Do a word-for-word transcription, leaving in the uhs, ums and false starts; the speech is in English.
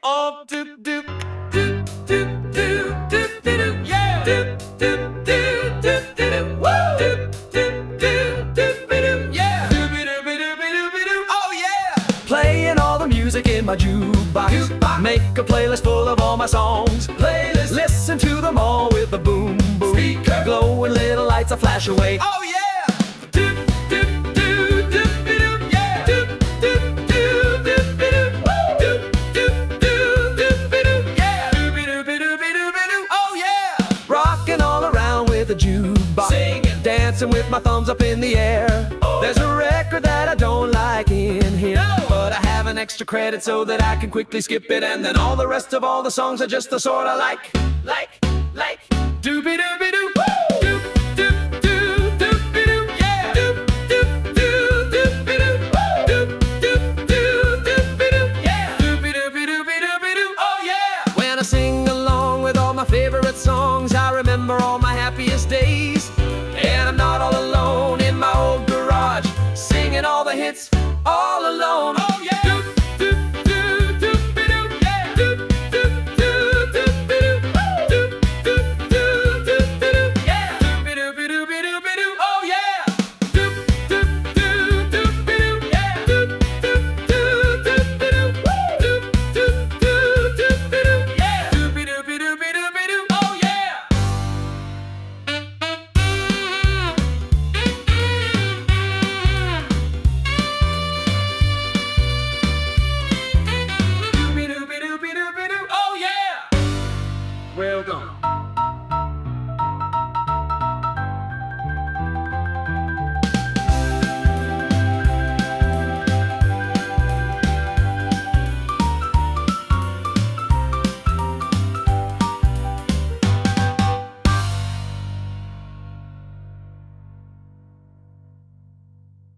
Oh, do do do do do do do yeah. Do do do do do woo. Do do do do do yeah. Do do do do do oh yeah. Playing all the music in my jukebox. jukebox. Make a playlist full of all my songs. Playlist. Listen to them all with the boom boom. Speaker. Glowing little lights a flash away. Oh yeah. The jukebox, singing, dancing with my thumbs up in the air. Oh, there's a record that I don't like in here, no, but I have an extra credit so that I can quickly skip it, and then all the rest of all the songs are just the sort I like, like, like. Doobie doobie doo.